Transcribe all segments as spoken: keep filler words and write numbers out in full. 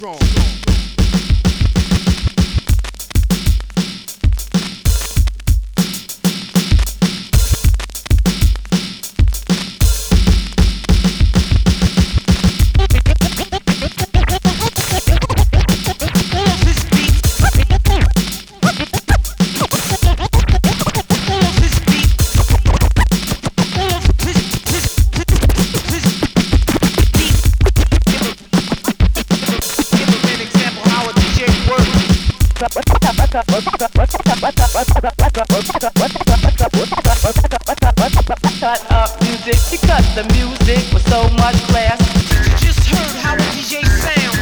Cut up music, he cut the music with so much class. Just heard how a D J sound.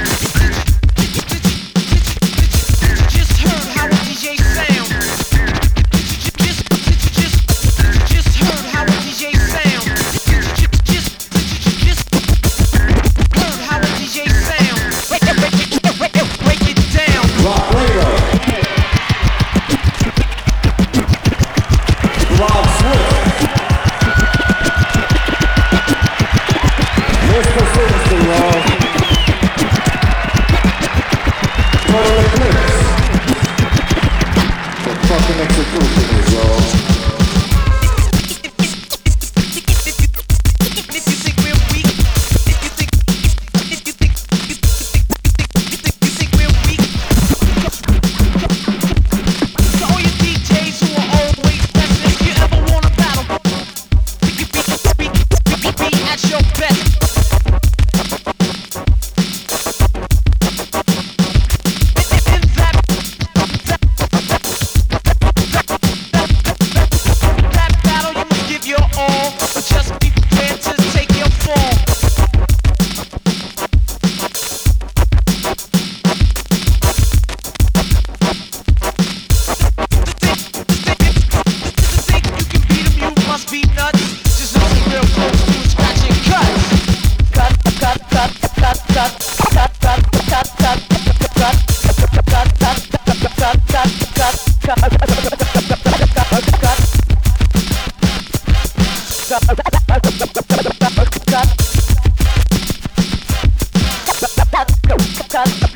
Just heard how a D J sound. Just, just, just heard how a D J sound. Just, just, just heard how a D J sound. Break it, break it, break it, break it down. Rock Later. Rob Swift. Mister Ferguson, y'all. Total Eclipse. The fucking execution is, y'all. Cut.